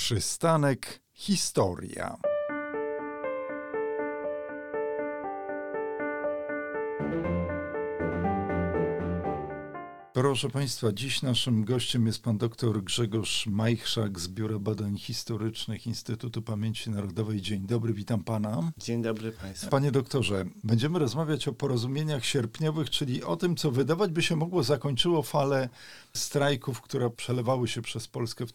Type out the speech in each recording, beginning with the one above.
Przystanek Historia. Proszę Państwa, dziś naszym gościem jest pan dr Grzegorz Majchrzak z Biura Badań Historycznych Instytutu Pamięci Narodowej. Dzień dobry, witam pana. Dzień dobry Państwu. Panie doktorze, będziemy rozmawiać o porozumieniach sierpniowych, czyli o tym, co wydawać by się mogło zakończyło falę strajków, które przelewały się przez Polskę w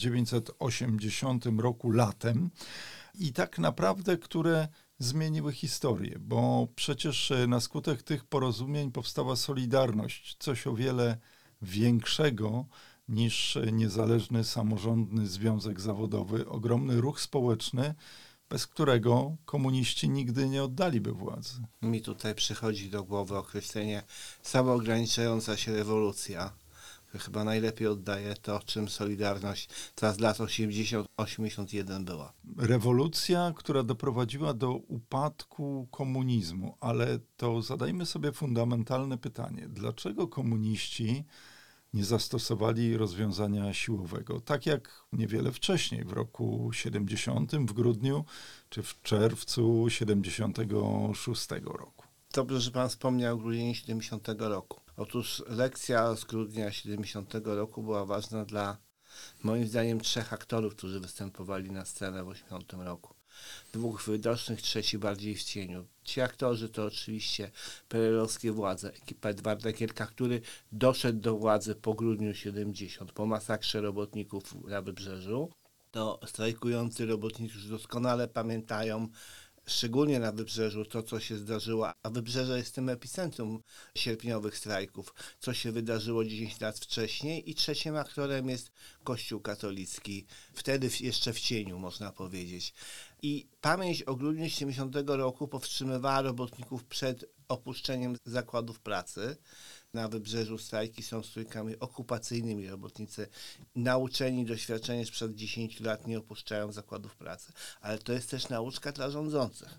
1980 roku latem i tak naprawdę, które zmieniły historię, bo przecież na skutek tych porozumień powstała Solidarność, coś o wiele większego niż niezależny samorządny związek zawodowy, ogromny ruch społeczny, bez którego komuniści nigdy nie oddaliby władzy. Mi tutaj przychodzi do głowy określenie samoograniczająca się rewolucja, które chyba najlepiej oddaje to, czym Solidarność teraz lat 80-81 była. Rewolucja, która doprowadziła do upadku komunizmu, ale to zadajmy sobie fundamentalne pytanie. Dlaczego komuniści nie zastosowali rozwiązania siłowego? Tak jak niewiele wcześniej, w roku 70, w grudniu czy w czerwcu 76 roku. Dobrze, że Pan wspomniał o grudniu 70 roku. Otóż lekcja z grudnia 70 roku była ważna dla, moim zdaniem, trzech aktorów, którzy występowali na scenę w 80 roku. Dwóch widocznych, trzeci bardziej w cieniu. Ci aktorzy to oczywiście PRL-owskie władze, ekipa Edwarda Gierka, który doszedł do władzy po grudniu 70, po masakrze robotników na Wybrzeżu. To strajkujący robotnicy już doskonale pamiętają, szczególnie na Wybrzeżu, to co się zdarzyło, a Wybrzeże jest tym epicentrum sierpniowych strajków, co się wydarzyło 10 lat wcześniej i trzecim aktorem jest Kościół katolicki, wtedy jeszcze w cieniu można powiedzieć. I pamięć o grudniu 70 roku powstrzymywała robotników przed opuszczeniem zakładów pracy. Na Wybrzeżu strajki są strajkami okupacyjnymi. Robotnicy nauczeni, doświadczeni sprzed 10 lat nie opuszczają zakładów pracy. Ale to jest też nauczka dla rządzących,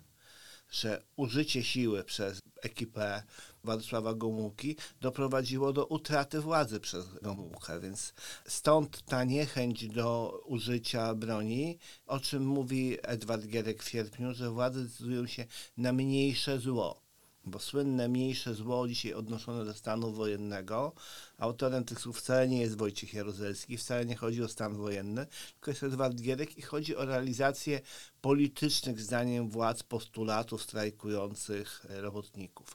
że użycie siły przez ekipę Władysława Gomułki doprowadziło do utraty władzy przez Gomułkę, więc stąd ta niechęć do użycia broni, o czym mówi Edward Gierek w sierpniu, że władze decydują się na mniejsze zło. Bo słynne mniejsze zło dzisiaj odnoszone do stanu wojennego. Autorem tych słów wcale nie jest Wojciech Jaruzelski, wcale nie chodzi o stan wojenny, tylko jest Edward Gierek i chodzi o realizację politycznych, zdaniem władz, postulatów strajkujących robotników.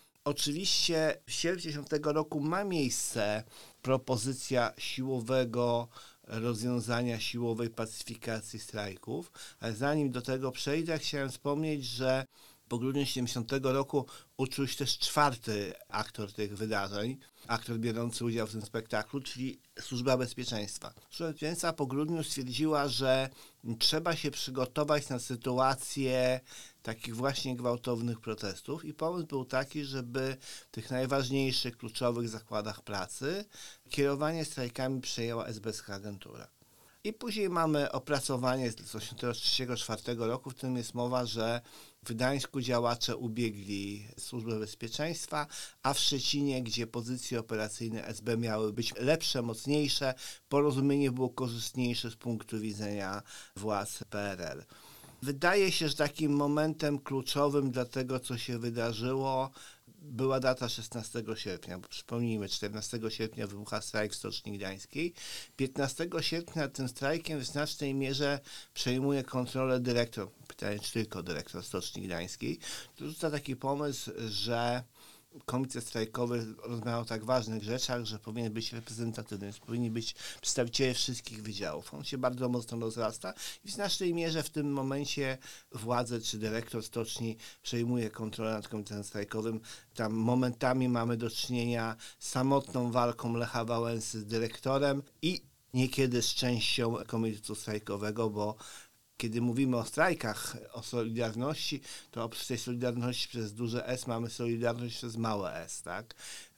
Oczywiście w sierpniu 10 roku ma miejsce propozycja siłowego rozwiązania, siłowej pacyfikacji strajków, ale zanim do tego przejdę, chciałem wspomnieć, że po grudniu 70 roku uczył się też czwarty aktor tych wydarzeń, aktor biorący udział w tym spektaklu, czyli Służba Bezpieczeństwa. Służba Bezpieczeństwa po grudniu stwierdziła, że trzeba się przygotować na sytuację takich właśnie gwałtownych protestów i pomysł był taki, żeby w tych najważniejszych, kluczowych zakładach pracy kierowanie strajkami przejęła esbecka agentura. I później mamy opracowanie z 1983-1984 roku, w którym jest mowa, że w Gdańsku działacze ubiegli Służbę Bezpieczeństwa, a w Szczecinie, gdzie pozycje operacyjne SB miały być lepsze, mocniejsze, porozumienie było korzystniejsze z punktu widzenia władz PRL. Wydaje się, że takim momentem kluczowym dla tego, co się wydarzyło, była data 16 sierpnia, bo przypomnijmy, 14 sierpnia wybucha strajk w Stoczni Gdańskiej. 15 sierpnia tym strajkiem w znacznej mierze przejmuje kontrolę dyrektor, pytanie czy tylko dyrektor Stoczni Gdańskiej, to rzuca taki pomysł, że komitet strajkowy rozmawiał o tak ważnych rzeczach, że powinien być reprezentatywny, powinni być przedstawiciele wszystkich wydziałów. On się bardzo mocno rozrasta i w znacznej mierze w tym momencie władze czy dyrektor stoczni przejmuje kontrolę nad komitetem strajkowym. Tam momentami mamy do czynienia z samotną walką Lecha Wałęsy z dyrektorem i niekiedy z częścią komitetu strajkowego, bo kiedy mówimy o strajkach, o Solidarności, to oprócz tej Solidarności przez duże S mamy Solidarność przez małe S, tak?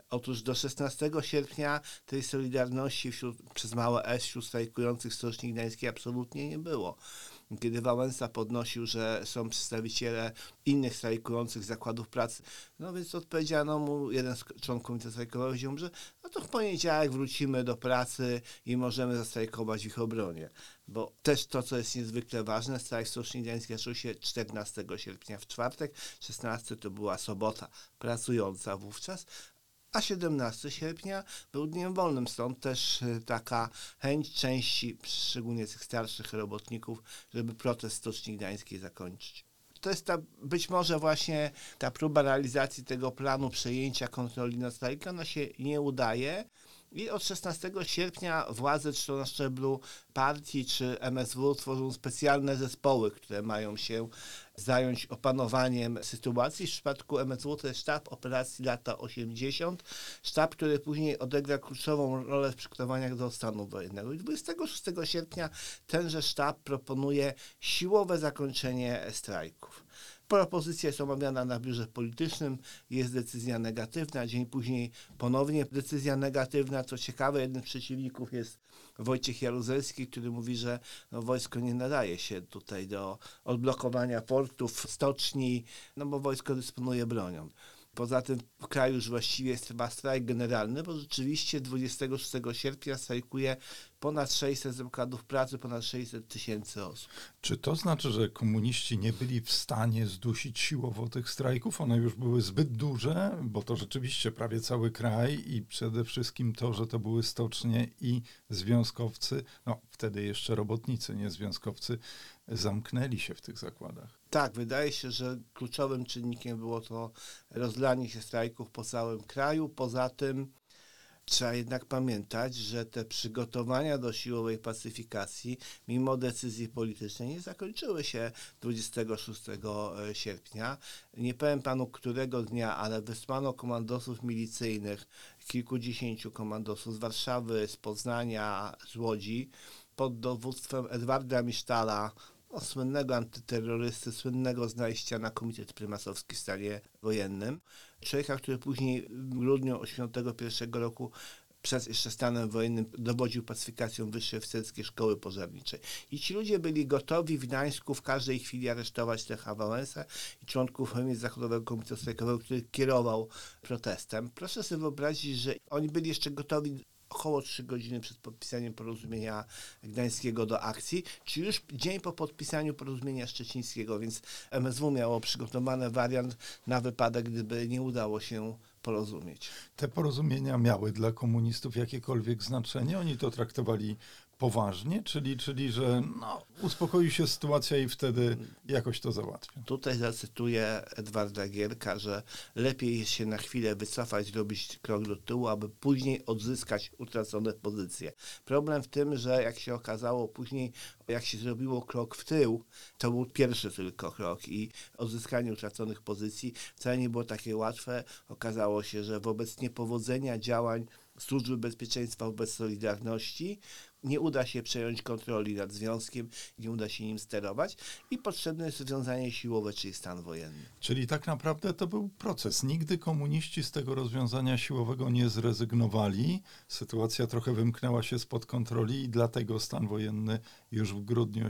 Otóż do 16 sierpnia tej solidarności przez małe S wśród strajkujących w Stoczni Gdańskiej absolutnie nie było. Kiedy Wałęsa podnosił, że są przedstawiciele innych strajkujących zakładów pracy, no więc odpowiedziano mu, jeden z członków komitetu strajkowego powiedział, że no to w poniedziałek wrócimy do pracy i możemy zastrajkować w ich obronie. Bo też to, co jest niezwykle ważne, strajk w Stoczni Gdańskiej zaczął się 14 sierpnia w czwartek, 16 to była sobota pracująca wówczas, a 17 sierpnia był dniem wolnym, stąd też taka chęć części, szczególnie tych starszych robotników, żeby protest Stoczni Gdańskiej zakończyć. To jest być może właśnie ta próba realizacji tego planu przejęcia kontroli nad strajkiem, ona się nie udaje. I od 16 sierpnia władze, czy to na szczeblu partii, czy MSW, tworzą specjalne zespoły, które mają się zająć opanowaniem sytuacji. W przypadku MSW to jest sztab operacji lata 80, sztab, który później odegra kluczową rolę w przygotowaniach do stanu wojennego. I 26 sierpnia tenże sztab proponuje siłowe zakończenie strajków. Propozycja jest omawiana na biurze politycznym, jest decyzja negatywna, dzień później ponownie decyzja negatywna. Co ciekawe, jednym z przeciwników jest Wojciech Jaruzelski, który mówi, że wojsko nie nadaje się tutaj do odblokowania portów, stoczni, no bo wojsko dysponuje bronią. Poza tym w kraju już właściwie trwa strajk generalny, bo rzeczywiście 26 sierpnia strajkuje ponad 600 zakładów pracy, ponad 600 tysięcy osób. Czy to znaczy, że komuniści nie byli w stanie zdusić siłowo tych strajków? One już były zbyt duże, bo to rzeczywiście prawie cały kraj i przede wszystkim to, że to były stocznie i związkowcy, no wtedy jeszcze robotnicy, nie związkowcy, zamknęli się w tych zakładach. Tak, wydaje się, że kluczowym czynnikiem było to rozlanie się strajków po całym kraju. Poza tym trzeba jednak pamiętać, że te przygotowania do siłowej pacyfikacji, mimo decyzji politycznej, nie zakończyły się 26 sierpnia. Nie powiem panu, którego dnia, ale wysłano komandosów milicyjnych, kilkudziesięciu komandosów z Warszawy, z Poznania, z Łodzi, pod dowództwem Edwarda Misztala, słynnego antyterrorysty, słynnego z najścia na Komitet Prymasowski w stanie wojennym. Człowieka, który później w grudniu 1981 roku przed jeszcze stanem wojennym dowodził pacyfikacją Wyższej Oficerskiej Szkoły Pożarniczej. I ci ludzie byli gotowi w Gdańsku w każdej chwili aresztować Lecha Wałęsę i członków Zachodowego Komitetu Strajkowego, który kierował protestem. Proszę sobie wyobrazić, że oni byli jeszcze gotowi około 3 godziny przed podpisaniem porozumienia gdańskiego do akcji, czy już dzień po podpisaniu porozumienia szczecińskiego, więc MSW miało przygotowany wariant na wypadek, gdyby nie udało się porozumieć. Te porozumienia miały dla komunistów jakiekolwiek znaczenie? Oni to traktowali poważnie, czyli że uspokoi się sytuacja i wtedy jakoś to załatwią. Tutaj zacytuję Edwarda Gierka, że lepiej jest się na chwilę wycofać, zrobić krok do tyłu, aby później odzyskać utracone pozycje. Problem w tym, że jak się okazało później, jak się zrobiło krok w tył, to był pierwszy tylko krok i odzyskanie utraconych pozycji wcale nie było takie łatwe. Okazało się, że wobec niepowodzenia działań Służby Bezpieczeństwa wobec Solidarności nie uda się przejąć kontroli nad związkiem, nie uda się nim sterować i potrzebne jest rozwiązanie siłowe, czyli stan wojenny. Czyli tak naprawdę to był proces. Nigdy komuniści z tego rozwiązania siłowego nie zrezygnowali. Sytuacja trochę wymknęła się spod kontroli i dlatego stan wojenny już w grudniu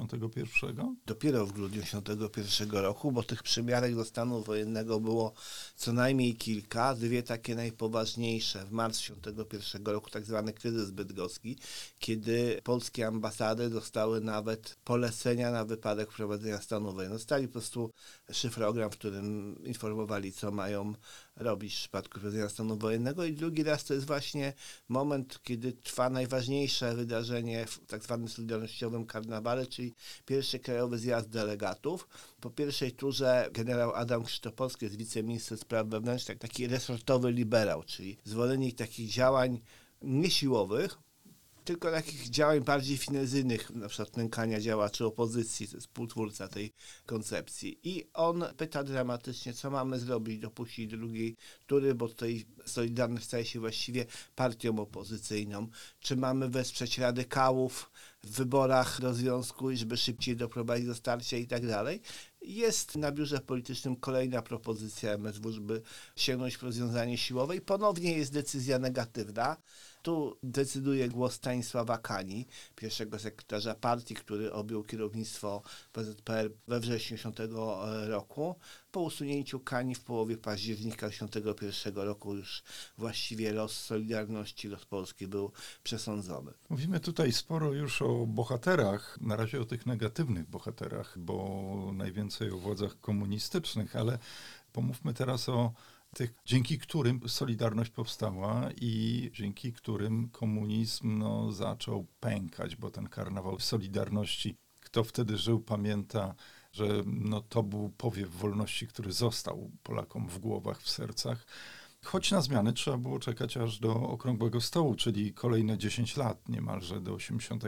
1981? Dopiero w grudniu 1981 roku, bo tych przymiarek do stanu wojennego było co najmniej kilka, dwie takie najpoważniejsze. W marcu 1981 roku tak zwany kryzys bydgoski, kiedy polskie ambasady dostały nawet polecenia na wypadek wprowadzenia stanu wojennego. Dostali po prostu szyfrogram, w którym informowali, co mają robić w przypadku wprowadzenia stanu wojennego. I drugi raz to jest właśnie moment, kiedy trwa najważniejsze wydarzenie w tak zwanym solidarnościowym karnawale, czyli pierwszy krajowy zjazd delegatów. Po pierwszej turze generał Adam Krzysztofowski jest wiceminister spraw wewnętrznych, taki resortowy liberał, czyli zwolennik takich działań niesiłowych. tylko takich działań bardziej finezyjnych, na przykład nękania działaczy opozycji, to jest współtwórca tej koncepcji. I on pyta dramatycznie, co mamy zrobić, dopuścić do drugiej tury, bo tutaj Solidarność staje się właściwie partią opozycyjną. Czy mamy wesprzeć radykałów w wyborach do związku, żeby szybciej doprowadzić do starcia i tak dalej. Jest na biurze politycznym kolejna propozycja MSW, żeby sięgnąć po rozwiązanie siłowe i ponownie jest decyzja negatywna. Tu decyduje głos Stanisława Kani, pierwszego sekretarza partii, który objął kierownictwo PZPR we wrześniu 1980 roku. Po usunięciu Kani w połowie października 1981 roku już właściwie los Solidarności, los Polski był przesądzony. Mówimy tutaj sporo już o bohaterach, na razie o tych negatywnych bohaterach, bo najwięcej o władzach komunistycznych, ale pomówmy teraz o tych, dzięki którym Solidarność powstała i dzięki którym komunizm zaczął pękać, bo ten karnawał Solidarności, kto wtedy żył, pamięta, że to był powiew wolności, który został Polakom w głowach, w sercach. Choć na zmiany trzeba było czekać aż do Okrągłego Stołu, czyli kolejne 10 lat, niemalże do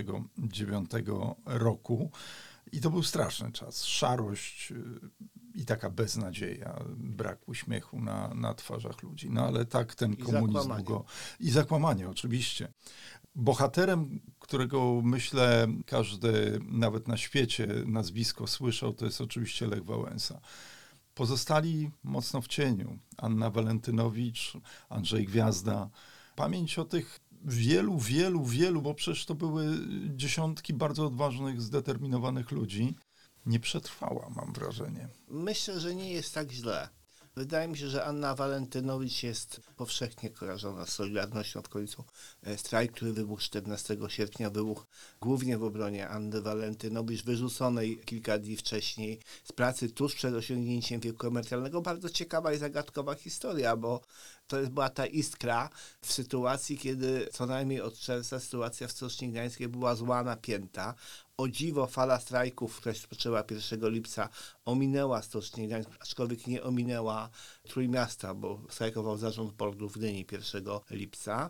1989 roku. I to był straszny czas. Szarość i taka beznadzieja, brak uśmiechu na twarzach ludzi. No ale tak ten komunizm długo... I zakłamanie, oczywiście. Bohaterem, którego myślę każdy, nawet na świecie, nazwisko słyszał, to jest oczywiście Lech Wałęsa. Pozostali mocno w cieniu. Anna Walentynowicz, Andrzej Gwiazda. Pamięć o tych wielu, bo przecież to były dziesiątki bardzo odważnych, zdeterminowanych ludzi, nie przetrwała, mam wrażenie. Myślę, że nie jest tak źle. Wydaje mi się, że Anna Walentynowicz jest powszechnie kojarzona z Solidarnością od końca. Strajk, który wybuchł 14 sierpnia, wybuchł głównie w obronie Anny Walentynowicz, wyrzuconej kilka dni wcześniej z pracy tuż przed osiągnięciem wieku emerytalnego. Bardzo ciekawa i zagadkowa historia, bo to była ta iskra w sytuacji, kiedy co najmniej od czerwca sytuacja w Stoczni Gdańskiej była zła, napięta. O dziwo fala strajków, która się rozpoczęła 1 lipca, ominęła Stocznię Gdańską, aczkolwiek nie ominęła Trójmiasta, bo strajkował zarząd portu w Gdyni 1 lipca.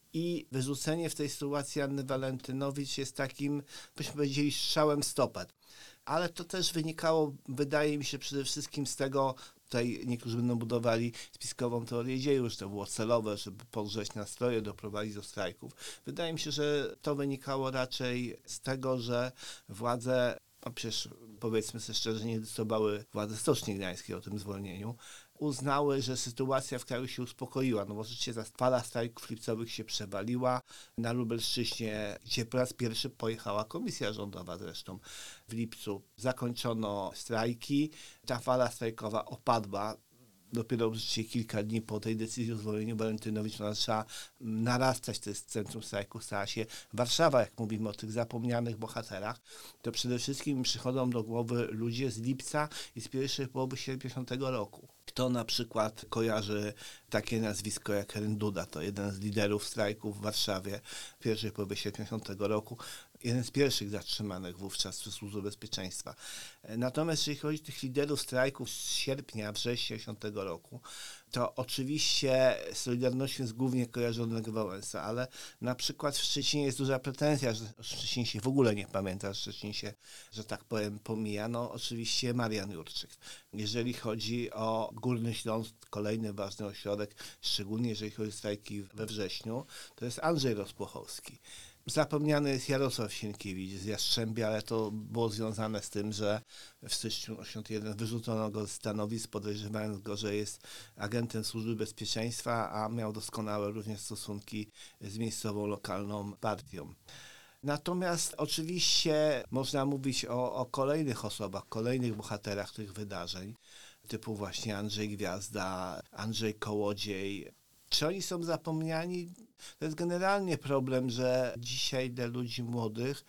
I wyrzucenie w tej sytuacji Anny Walentynowicz jest takim, byśmy powiedzieli, strzałem w stopę. Ale to też wynikało, wydaje mi się, przede wszystkim z tego, tutaj niektórzy będą budowali spiskową teorię dziejów, że to było celowe, żeby podgrzeć nastroje, doprowadzić do strajków. Wydaje mi się, że to wynikało raczej z tego, że władze, przecież powiedzmy sobie szczerze, nie decydowały władze Stoczni Gdańskiej o tym zwolnieniu, uznały, że sytuacja w kraju się uspokoiła. No bo rzeczywiście ta fala strajków lipcowych się przewaliła. Na Lubelszczyźnie, gdzie po raz pierwszy pojechała komisja rządowa zresztą w lipcu, zakończono strajki. Ta fala strajkowa opadła. Dopiero rzeczywiście kilka dni po tej decyzji o zwolnieniu Walentynowicz zaczęła narastać, to jest centrum strajku, stała się Warszawa. Jak mówimy o tych zapomnianych bohaterach, to przede wszystkim przychodzą do głowy ludzie z lipca i z pierwszej połowy 70 roku. Kto na przykład kojarzy takie nazwisko jak Ren Duda, to jeden z liderów strajków w Warszawie w pierwszej połowie 70 roku, jeden z pierwszych zatrzymanych wówczas przez Służbę Bezpieczeństwa. Natomiast jeśli chodzi o tych liderów strajków z sierpnia, września 70 roku, to oczywiście Solidarnością jest głównie kojarzony Lech Wałęsa, ale na przykład w Szczecinie jest duża pretensja, że Szczecin się w ogóle nie pamięta, że Szczecin się, że tak powiem, pomija. No oczywiście Marian Jurczyk. Jeżeli chodzi o Górny Śląsk, kolejny ważny ośrodek, szczególnie jeżeli chodzi o strajki we wrześniu, to jest Andrzej Rozpłochowski. Zapomniany jest Jarosław Sienkiewicz z Jastrzębia, ale to było związane z tym, że w styczniu 1981 wyrzucono go z stanowisk, podejrzewając go, że jest agentem Służby Bezpieczeństwa, a miał doskonałe również stosunki z miejscową, lokalną partią. Natomiast oczywiście można mówić o kolejnych osobach, kolejnych bohaterach tych wydarzeń, typu właśnie Andrzej Gwiazda, Andrzej Kołodziej. Czy oni są zapomniani? To jest generalnie problem, że dzisiaj dla ludzi młodych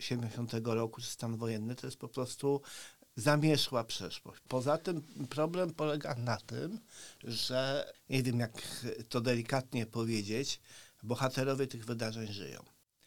70 roku, czy stan wojenny, to jest po prostu zamierzchła przeszłość. Poza tym problem polega na tym, że nie wiem jak to delikatnie powiedzieć, bohaterowie tych wydarzeń żyją.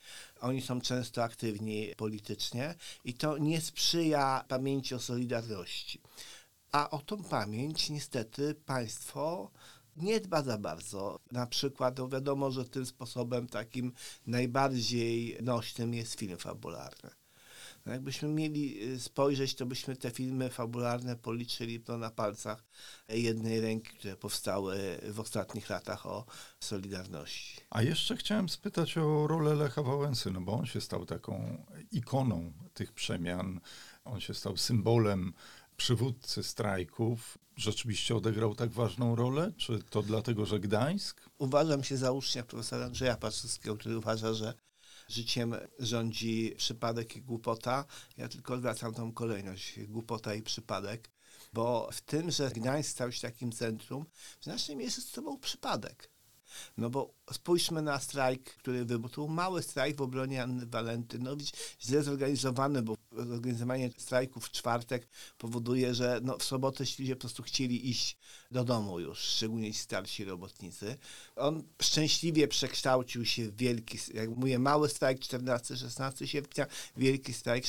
Oni są często aktywni politycznie i to nie sprzyja pamięci o Solidarności. A o tą pamięć niestety państwo nie dba za bardzo. Na przykład wiadomo, że tym sposobem takim najbardziej nośnym jest film fabularny. No jakbyśmy mieli spojrzeć, to byśmy te filmy fabularne policzyli na palcach jednej ręki, które powstały w ostatnich latach o Solidarności. A jeszcze chciałem spytać o rolę Lecha Wałęsy, no bo on się stał taką ikoną tych przemian. On się stał symbolem przywódcy strajków. Rzeczywiście odegrał tak ważną rolę? Czy to dlatego, że Gdańsk? Uważam się za ucznia profesora Andrzeja Paczewskiego, który uważa, że życiem rządzi przypadek i głupota. Ja tylko odwracam tą kolejność, głupota i przypadek, bo w tym, że Gdańsk stał się takim centrum, w znacznej mierze to był przypadek. No bo spójrzmy na strajk, który wybuchł. To był mały strajk w obronie Anny Walentynowicz, źle zorganizowany, bo zorganizowanie strajku w czwartek powoduje, że w sobotę ci ludzie po prostu chcieli iść do domu już, szczególnie ci starsi robotnicy. On szczęśliwie przekształcił się w wielki, jak mówię, mały strajk 14-16 sierpnia, wielki strajk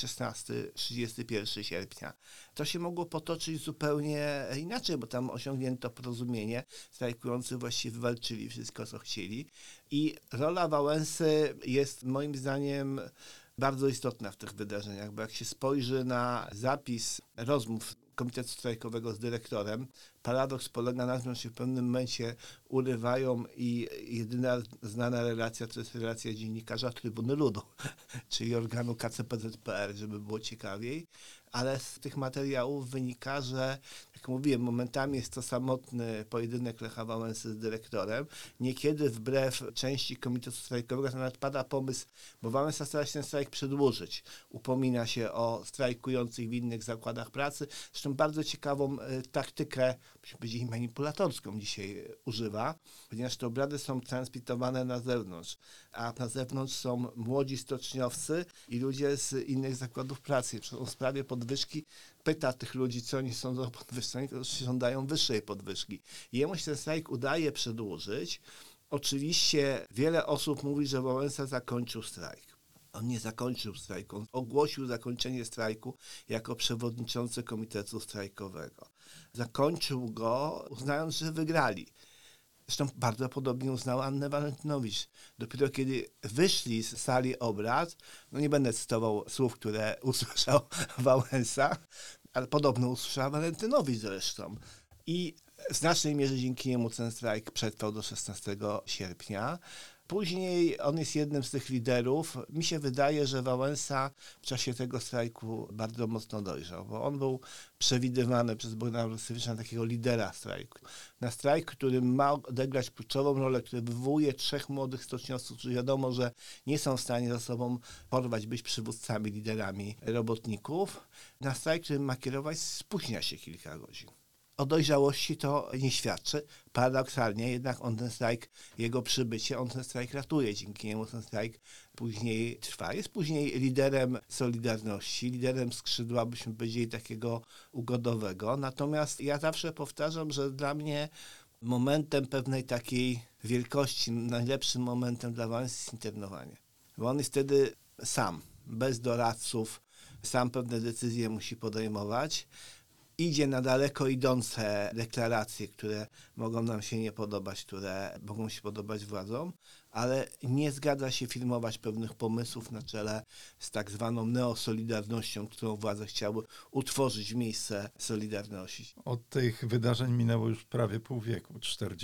16-31 sierpnia. To się mogło potoczyć zupełnie inaczej, bo tam osiągnięto porozumienie. Strajkujący właściwie wywalczyli wszystko, co chcieli. I rola Wałęsy jest moim zdaniem bardzo istotna w tych wydarzeniach, bo jak się spojrzy na zapis rozmów Komitetu Strajkowego z dyrektorem, paradoks polega na tym, że się w pewnym momencie urywają i jedyna znana relacja to jest relacja dziennikarza Trybuny Ludu, czyli organu KCPZPR, żeby było ciekawiej. Ale z tych materiałów wynika, że, jak mówiłem, momentami jest to samotny pojedynek Lecha Wałęsy z dyrektorem. Niekiedy wbrew części Komitetu Strajkowego nawet pada pomysł, bo Wałęsa stara się ten strajk przedłużyć. Upomina się o strajkujących w innych zakładach pracy. Zresztą bardzo ciekawą taktykę, byśmy powiedzieli manipulatorską dzisiaj używa, ponieważ te obrady są transmitowane na zewnątrz, a na zewnątrz są młodzi stoczniowcy i ludzie z innych zakładów pracy. W sprawie podwyżki pyta tych ludzi, co oni sądzą o podwyżce. Oni żądają wyższej podwyżki. Jemu się ten strajk udaje przedłużyć. Oczywiście wiele osób mówi, że Wałęsa zakończył strajk. On nie zakończył strajku. On ogłosił zakończenie strajku jako przewodniczący Komitetu Strajkowego. Zakończył go, uznając, że wygrali. Zresztą bardzo podobnie uznała Annę Walentynowicz. Dopiero kiedy wyszli z sali obrad, nie będę cytował słów, które usłyszał Wałęsa, ale podobno usłyszała Walentynowicz zresztą. I w znacznej mierze dzięki niemu ten strajk przetrwał do 16 sierpnia. Później on jest jednym z tych liderów. Mi się wydaje, że Wałęsa w czasie tego strajku bardzo mocno dojrzał, bo on był przewidywany przez Bogdana Rusewicza na takiego lidera strajku. Na strajk, który ma odegrać kluczową rolę, który wywołuje 3 młodych stoczniowców, którzy wiadomo, że nie są w stanie ze sobą porwać, być przywódcami, liderami robotników. Na strajk, który ma kierować, spóźnia się kilka godzin. O dojrzałości to nie świadczy. Paradoksalnie jednak on ten strajk, jego przybycie, on ten strajk ratuje. Dzięki niemu ten strajk później trwa. Jest później liderem Solidarności, liderem skrzydła, byśmy powiedzieli, takiego ugodowego. Natomiast ja zawsze powtarzam, że dla mnie momentem pewnej takiej wielkości, najlepszym momentem dla Wałęsy jest internowanie. Bo on jest wtedy sam, bez doradców, sam pewne decyzje musi podejmować. Idzie na daleko idące deklaracje, które mogą nam się nie podobać, które mogą się podobać władzom, ale nie zgadza się filmować pewnych pomysłów na czele z tak zwaną neosolidarnością, którą władze chciały utworzyć w miejsce Solidarności. Od tych wydarzeń minęło już prawie pół wieku,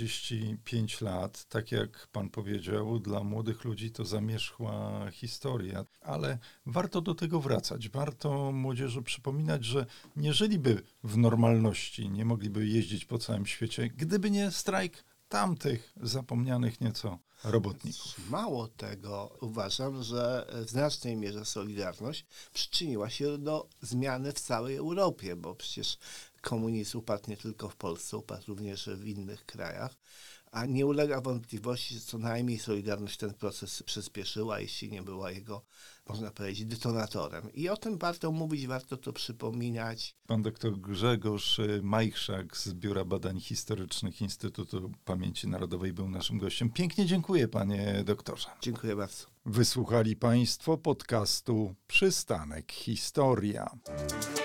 45 lat. Tak jak pan powiedział, dla młodych ludzi to zamierzchła historia, ale warto do tego wracać. Warto młodzieży przypominać, że nie żyliby w normalności, nie mogliby jeździć po całym świecie, gdyby nie strajk tamtych zapomnianych nieco robotników. Mało tego, uważam, że w znacznej mierze Solidarność przyczyniła się do zmiany w całej Europie, bo przecież komunizm upadł nie tylko w Polsce, upadł również w innych krajach, a nie ulega wątpliwości, że co najmniej Solidarność ten proces przyspieszyła, jeśli nie była jego, można powiedzieć, detonatorem. I o tym warto mówić, warto to przypominać. Pan doktor Grzegorz Majchrzak z Biura Badań Historycznych Instytutu Pamięci Narodowej był naszym gościem. Pięknie dziękuję, panie doktorze. Dziękuję bardzo. Wysłuchali państwo podcastu Przystanek Historia.